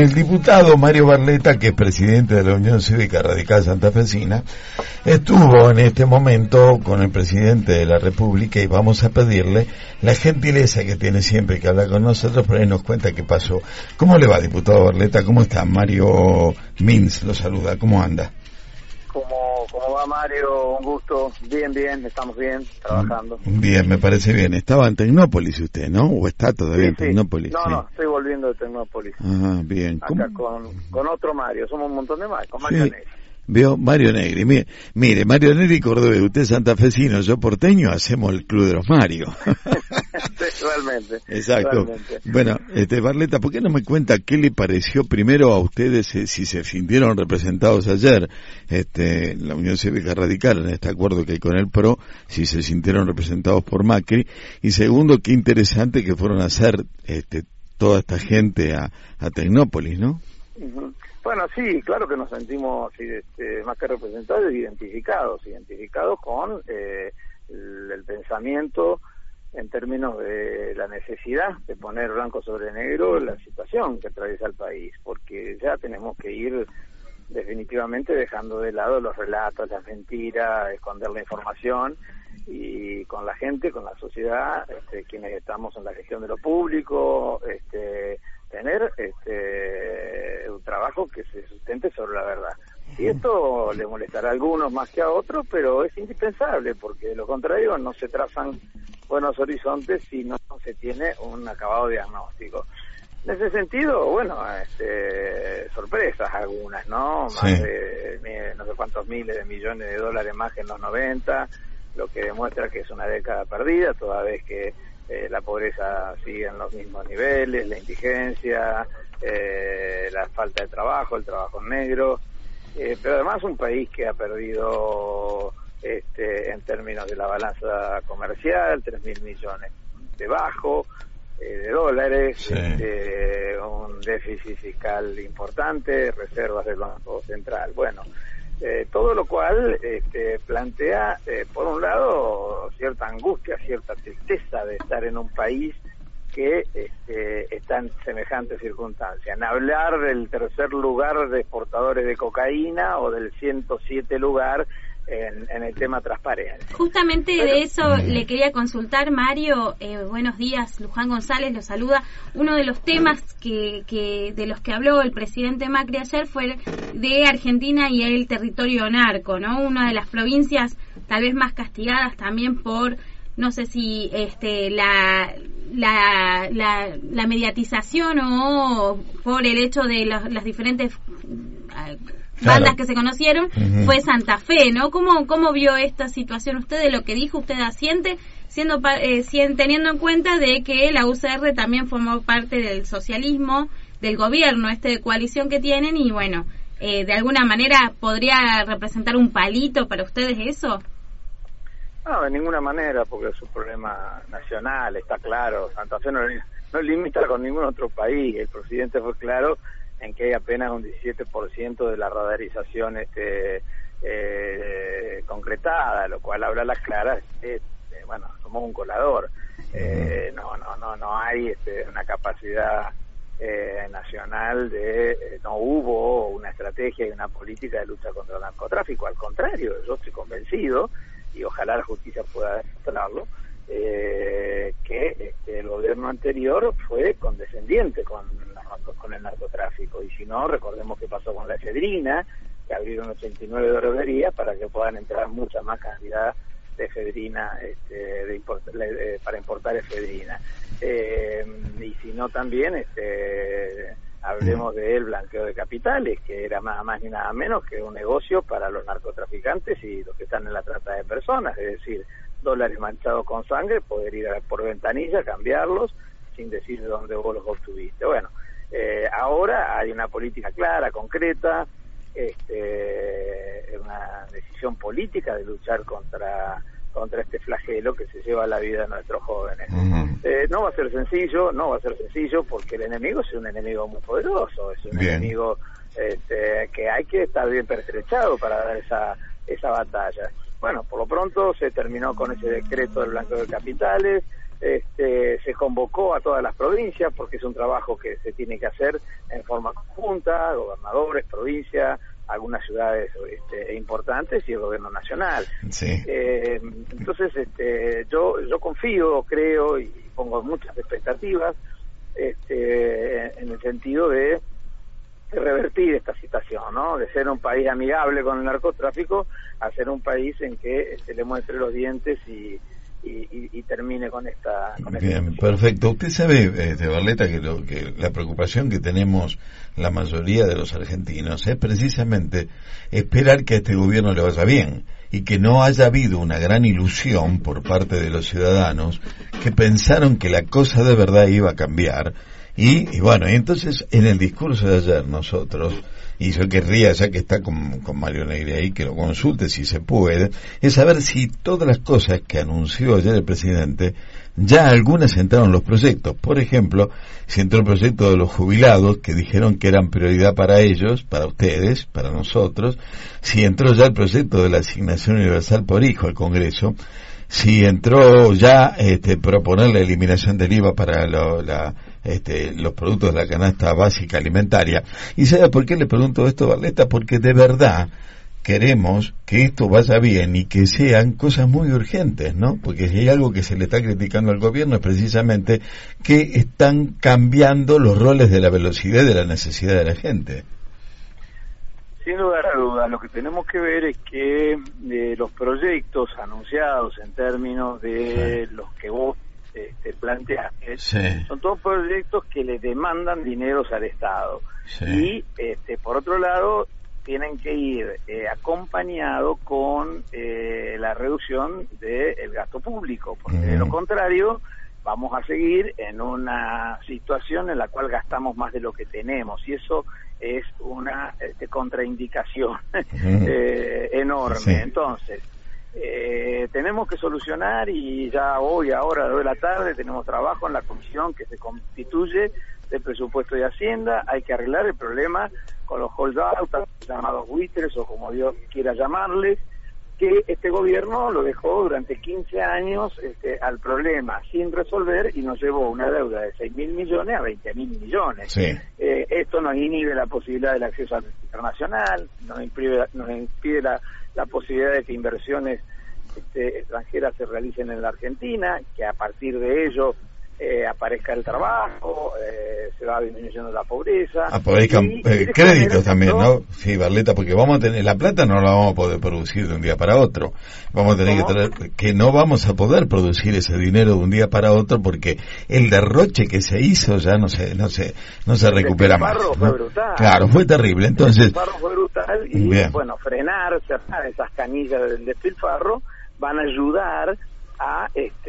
el diputado Mario Barletta, que es presidente de la Unión Cívica Radical Santafesina, estuvo en este momento con el presidente de la República y vamos a pedirle la gentileza que tiene siempre que hablar con nosotros, pero él nos cuenta qué pasó. ¿Cómo le va, diputado Barletta? ¿Cómo está? Mario Mins lo saluda. ¿Cómo anda? ¿Cómo va, Mario? Un gusto. Bien, estamos bien, trabajando. Bien, me parece bien. Estaba en Tecnópolis usted, ¿no? ¿O está todavía en Tecnópolis? No, estoy volviendo de Tecnópolis. Ah, bien. Acá con otro Mario, somos un montón de Mario, con Mario Negri. Veo Mario Negri. Mire, Mario Negri cordobés, usted santafesino, yo porteño, hacemos el Club de los Mario. Sí, realmente. Exacto. Realmente. Bueno, Barletta, ¿por qué no me cuenta qué le pareció primero a ustedes, si se sintieron representados ayer, la Unión Cívica Radical, en este acuerdo que hay con el PRO, si se sintieron representados por Macri, y segundo, qué interesante que fueron a hacer toda esta gente a Tecnópolis, ¿no? Uh-huh. Bueno, sí, claro que nos sentimos más que representados, identificados con el pensamiento en términos de la necesidad de poner blanco sobre negro la situación que atraviesa el país, porque ya tenemos que ir definitivamente dejando de lado los relatos, las mentiras, esconder la información, y con la gente, con la sociedad, quienes estamos en la gestión de lo público, tener un trabajo que se sustente sobre la verdad. Y esto le molestará a algunos más que a otros, pero es indispensable, porque de lo contrario no se trazan buenos horizontes si no se tiene un acabado diagnóstico. En ese sentido, bueno, sorpresas algunas, ¿no? Sí. Más de no sé cuántos miles de millones de dólares más que en los 90, lo que demuestra que es una década perdida, toda vez que la pobreza sigue en los mismos niveles, la indigencia, la falta de trabajo, el trabajo negro, pero además un país que ha perdido en términos de la balanza comercial 3.000 millones debajo de dólares, sí. Un déficit fiscal importante, reservas del Banco Central. Bueno, todo lo cual plantea, por un lado, cierta angustia, cierta tristeza de estar en un país que está en semejantes circunstancias. En hablar del tercer lugar de exportadores de cocaína o del 107 lugar en el tema transparencia. Justamente de eso le quería consultar, Mario. Buenos días, Luján González lo saluda. Uno de los temas que de los que habló el presidente Macri ayer fue de Argentina y el territorio narco, ¿no? Una de las provincias tal vez más castigadas también por, no sé si la mediatización o por el hecho de las diferentes bandas que se conocieron, fue Santa Fe, ¿no? ¿Cómo vio esta situación usted, de lo que dijo usted asiente, teniendo en cuenta de que la UCR también formó parte del socialismo, del gobierno de coalición que tienen, y bueno, de alguna manera podría representar un palito para ustedes eso? No, de ninguna manera, porque es un problema nacional, está claro. Santa Fe no limita con ningún otro país. El presidente fue claro en que hay apenas un 17% de la radarización concretada, lo cual habla a las claras, bueno, somos un colador. No hay una capacidad nacional no hubo una estrategia y una política de lucha contra el narcotráfico. Al contrario, yo estoy convencido, y ojalá la justicia pueda demostrarlo, que el gobierno anterior fue condescendiente con el narcotráfico. Y si no, recordemos qué pasó con la efedrina, que abrieron 89 droguerías para que puedan entrar mucha más cantidad de efedrina para importar efedrina. Y si no, también hablemos del blanqueo de capitales, que era nada más ni nada menos que un negocio para los narcotraficantes y los que están en la trata de personas, es decir, dólares manchados con sangre, poder ir por ventanilla, cambiarlos, sin decir de dónde vos los obtuviste. Bueno, ahora hay una política clara, concreta, una decisión política de luchar contra este flagelo que se lleva la vida de nuestros jóvenes. No va a ser sencillo, porque el enemigo es un enemigo muy poderoso, es un enemigo que hay que estar bien pertrechado para dar esa batalla. Bueno, por lo pronto se terminó con ese decreto del blanqueo de capitales, Se convocó a todas las provincias porque es un trabajo que se tiene que hacer en forma conjunta, gobernadores, provincias, algunas ciudades importantes y el gobierno nacional. Sí. Entonces, yo confío, creo y pongo muchas expectativas en el sentido de revertir esta situación, ¿no? De ser un país amigable con el narcotráfico a ser un país en que se le muestre los dientes y termine con esta. Bien, perfecto. Usted sabe, Barleta, que la preocupación que tenemos la mayoría de los argentinos es precisamente esperar que a este gobierno le vaya bien y que no haya habido una gran ilusión por parte de los ciudadanos que pensaron que la cosa de verdad iba a cambiar. Y bueno, entonces en el discurso de ayer nosotros, y yo querría, ya que está con Mario Negri ahí, que lo consulte si se puede, es saber si todas las cosas que anunció ayer el presidente, ya algunas entraron los proyectos. Por ejemplo, si entró el proyecto de los jubilados, que dijeron que eran prioridad para ellos, para ustedes, para nosotros, si entró ya el proyecto de la asignación universal por hijo al Congreso, si entró ya proponer la eliminación del IVA para los productos de la canasta básica alimentaria. ¿Y sabe por qué le pregunto esto, Barleta? Porque de verdad queremos que esto vaya bien y que sean cosas muy urgentes, ¿no? Porque si hay algo que se le está criticando al gobierno es precisamente que están cambiando los roles de la velocidad y de la necesidad de la gente. Sin lugar a dudas, lo que tenemos que ver es que los proyectos anunciados en términos de los que vos planteaste, son todos proyectos que le demandan dineros al Estado. Y, por otro lado, tienen que ir acompañado con la reducción del gasto público, porque de lo contrario vamos a seguir en una situación en la cual gastamos más de lo que tenemos, y eso es una contraindicación enorme. Sí. Entonces, tenemos que solucionar, y ya hoy, ahora, a las 2 de la tarde, tenemos trabajo en la comisión que se constituye de presupuesto y Hacienda. Hay que arreglar el problema con los holdouts, llamados buitres o como Dios quiera llamarles, que este gobierno lo dejó durante 15 años al problema sin resolver, y nos llevó una deuda de 6.000 millones a 20.000 millones. Sí. Esto nos inhibe la posibilidad del acceso al internacional, nos impide la posibilidad de que inversiones extranjeras se realicen en la Argentina, que a partir de ello aparezca el trabajo, se va disminuyendo la pobreza. Aparezcan créditos también, ¿no? Sí, Barleta, porque vamos a tener, la plata no la vamos a poder producir de un día para otro. Vamos a tener que no vamos a poder producir ese dinero de un día para otro, porque el derroche que se hizo ya no se recupera más, ¿no? Fue brutal. Claro, fue terrible. Entonces, el despilfarro fue brutal y bien. Bueno, cerrar esas canillas del despilfarro van a ayudar a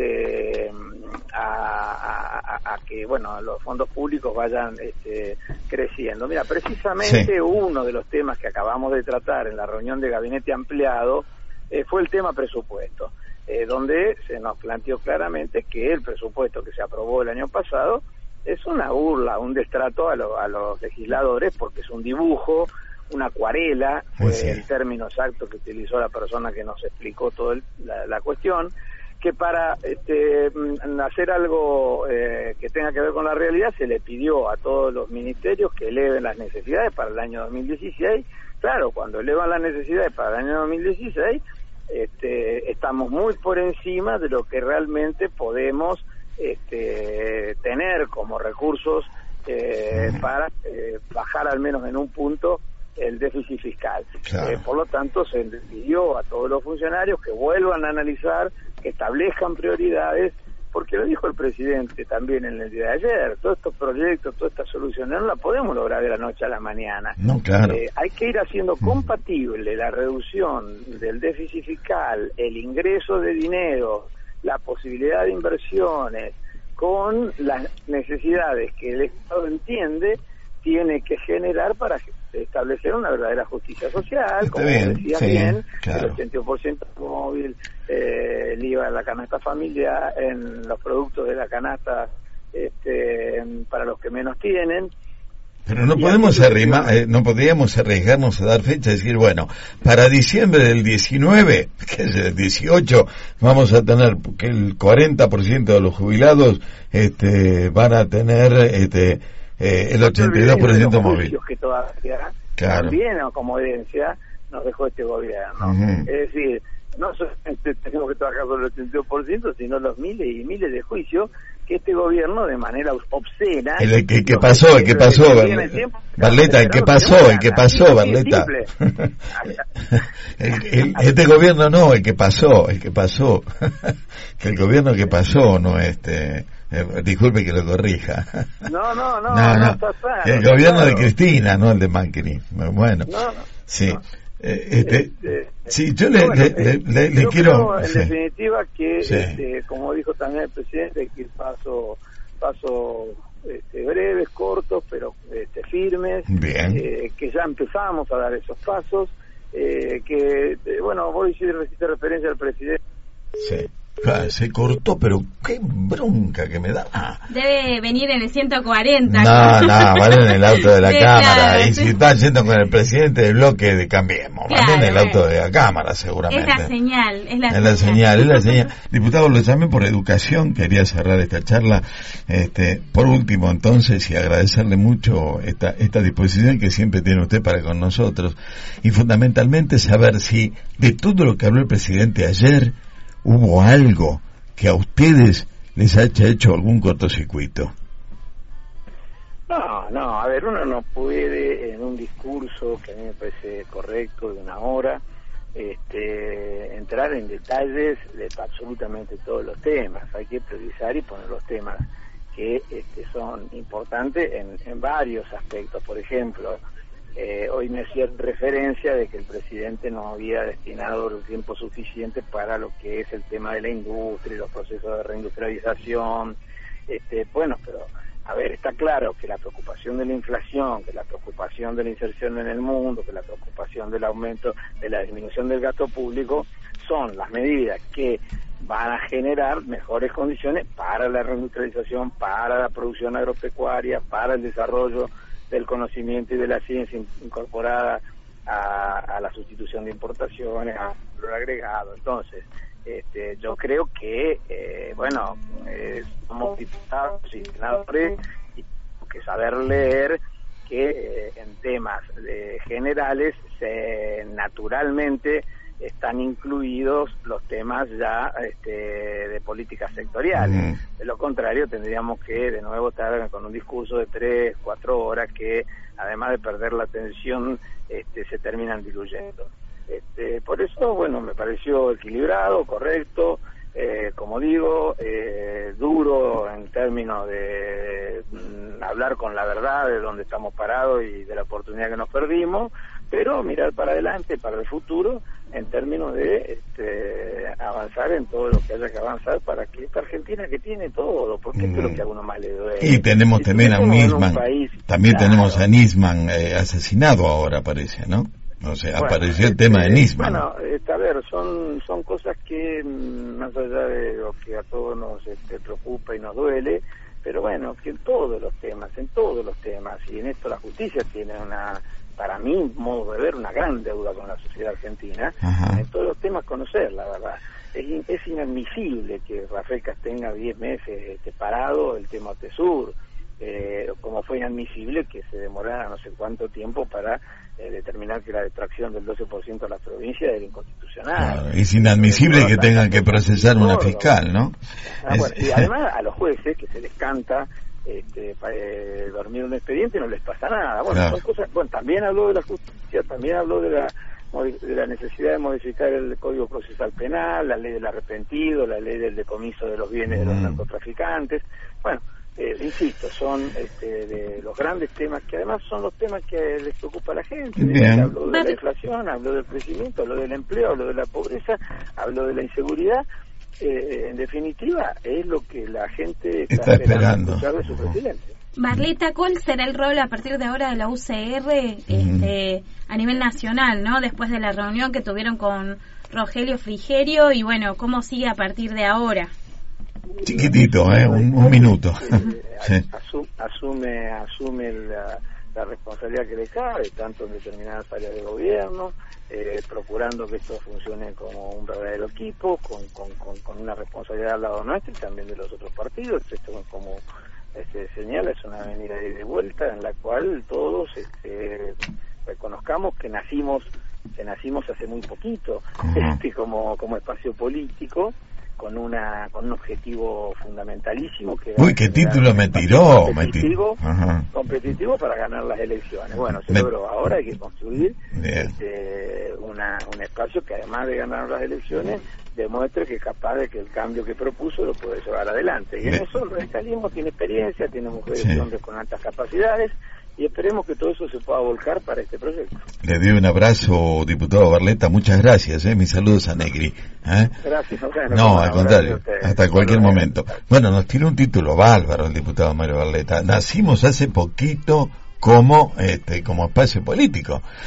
que los fondos públicos vayan creciendo. Mira, precisamente uno de los temas que acabamos de tratar en la reunión de gabinete ampliado fue el tema presupuesto, donde se nos planteó claramente que el presupuesto que se aprobó el año pasado es una burla, un destrato a los legisladores, porque es un dibujo, una acuarela, fue el término exacto que utilizó la persona que nos explicó toda la cuestión, que para hacer algo que tenga que ver con la realidad se le pidió a todos los ministerios que eleven las necesidades para el año 2016. Claro, cuando elevan las necesidades para el año 2016, estamos muy por encima de lo que realmente podemos tener como recursos para bajar al menos en un punto el déficit fiscal. Claro. Por lo tanto, se les pidió a todos los funcionarios que vuelvan a analizar, que establezcan prioridades, porque lo dijo el presidente también en el día de ayer, todos estos proyectos, todas estas soluciones no las podemos lograr de la noche a la mañana. No, claro. Hay que ir haciendo compatible la reducción del déficit fiscal, el ingreso de dinero, la posibilidad de inversiones, con las necesidades que el Estado entiende tiene que generar para establecer una verdadera justicia social, como decía bien, claro. El 81% móvil, el IVA en la canasta familiar, en los productos de la canasta para los que menos tienen, Pero no podemos no podríamos arriesgarnos a dar fecha y decir, bueno, para diciembre del 19, que es el 18, vamos a tener que el 40% de los jubilados van a tener el 82% móvil. Que todavía claro. También como herencia nos dejó este gobierno. Uh-huh. Es decir, no solamente tenemos que trabajar sobre el 82%, sino los miles y miles de juicios que este gobierno de manera obscena... El que pasó, Barleta, el que pasó, Barleta. Este gobierno no, el que pasó. Que el gobierno que pasó, no disculpe que lo corrija. No, el gobierno de Cristina, no el de Macri. Bueno, sí. Sí, yo le quiero... En definitiva que, como dijo también el presidente, que paso breves, cortos, pero firmes, que ya empezamos a dar esos pasos, vos hiciste referencia al presidente. Sí. Se cortó, pero qué bronca que me da. Debe venir en el 140. No, vale en el auto de la Cámara. Claro, y si están yendo con el presidente del bloque de Cambiemos, vale en el auto de la Cámara, seguramente. Es la señal. Es la señal. Diputado, lo llamé por educación, quería cerrar esta charla. Por último, entonces, y agradecerle mucho esta disposición que siempre tiene usted para con nosotros. Y fundamentalmente saber si de todo lo que habló el presidente ayer, ¿hubo algo que a ustedes les haya hecho algún cortocircuito? No, a ver, uno no puede en un discurso que a mí me parece correcto de una hora entrar en detalles de absolutamente todos los temas. Hay que priorizar y poner los temas que son importantes en varios aspectos. Por ejemplo, hoy me hacía referencia de que el presidente no había destinado el tiempo suficiente para lo que es el tema de la industria y los procesos de reindustrialización. Pero a ver, está claro que la preocupación de la inflación, que la preocupación de la inserción en el mundo, que la preocupación del aumento, de la disminución del gasto público, son las medidas que van a generar mejores condiciones para la reindustrialización, para la producción agropecuaria, para el desarrollo del conocimiento y de la ciencia incorporada a la sustitución de importaciones, a valor agregado. Entonces, yo creo que, somos diputados y senadores y tenemos que saber leer que en temas generales naturalmente están incluidos los temas ya de políticas sectoriales. De lo contrario, tendríamos que de nuevo estar con un discurso de 3-4 horas que, además de perder la atención, se terminan diluyendo. Por eso, me pareció equilibrado, correcto, como digo, duro en términos de hablar con la verdad de dónde estamos parados y de la oportunidad que nos perdimos, pero mirar para adelante, para el futuro, en términos de avanzar en todo lo que haya que avanzar para que esta Argentina que tiene todo, porque esto es lo que a uno más le duele. Y tenemos también a Nisman, tenemos a Nisman asesinado ahora, parece, ¿no? O sea, apareció el tema de Nisman. A ver, son cosas que, más allá de lo que a todos nos preocupa y nos duele, pero que en todos los temas, y en esto la justicia tiene para mí, modo de ver, una gran deuda con la sociedad argentina. Ajá. En todos los temas conocer, la verdad. Es inadmisible que Rafael tenga 10 meses parado el tema Tesur, como fue inadmisible que se demorara no sé cuánto tiempo para determinar que la detracción del 12% a las provincias era inconstitucional. Claro, es inadmisible que tengan que procesar una fiscal, ¿no? Y además a los jueces que se les canta dormir un expediente y no les pasa nada. Son cosas. También habló de la justicia, también habló de la necesidad de modificar el Código Procesal Penal, la ley del arrepentido, la ley del decomiso de los bienes de los narcotraficantes. Insisto, son de los grandes temas que además son los temas que les preocupa a la gente. Habló de la inflación, habló del crecimiento, habló del empleo, habló de la pobreza, habló de la inseguridad. En definitiva, es lo que la gente está esperando escuchar de su presidente. Barleta, ¿cuál será el rol a partir de ahora de la UCR a nivel nacional, ¿no? Después de la reunión que tuvieron con Rogelio Frigerio y cómo sigue a partir de ahora? Chiquitito, un minuto. Asume la responsabilidad que le cabe, tanto en determinadas áreas de gobierno, procurando que esto funcione como un verdadero equipo, con una responsabilidad al lado nuestro y también de los otros partidos. Esto, como señala, es una avenida de ida y vuelta en la cual todos reconozcamos que nacimos hace muy poquito, como espacio político, con un objetivo fundamentalísimo que uy, qué título me tiró, competitivo para ganar las elecciones. Bueno, se logró. Ahora hay que construir un espacio que, además de ganar las elecciones, demuestre que es capaz de que el cambio que propuso lo puede llevar adelante. Y en eso el radicalismo tiene experiencia, tiene mujeres y hombres con altas capacidades, y esperemos que todo eso se pueda volcar para este proyecto. Le doy un abrazo, diputado Barletta, muchas gracias, mis saludos a Negri. Gracias. No, al contrario, hasta cualquier momento. Bueno, nos tiró un título bárbaro el diputado Mario Barletta. Nacimos hace poquito como espacio político.